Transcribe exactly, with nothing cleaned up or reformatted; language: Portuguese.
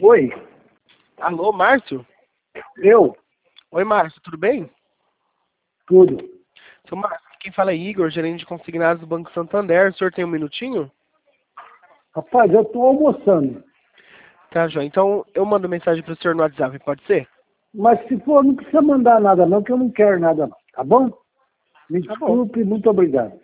Oi, Alô, Márcio? eu? Oi, Márcio, tudo bem? Tudo. Seu Márcio, quem fala é Igor, gerente de consignados do Banco Santander. O senhor tem um minutinho? Rapaz, eu tô almoçando. Tá, João. Então eu mando mensagem pro senhor no WhatsApp, pode ser? Mas se for, não precisa mandar nada não, que eu não quero nada não. Tá bom? Me Tá bom. desculpe, muito obrigado.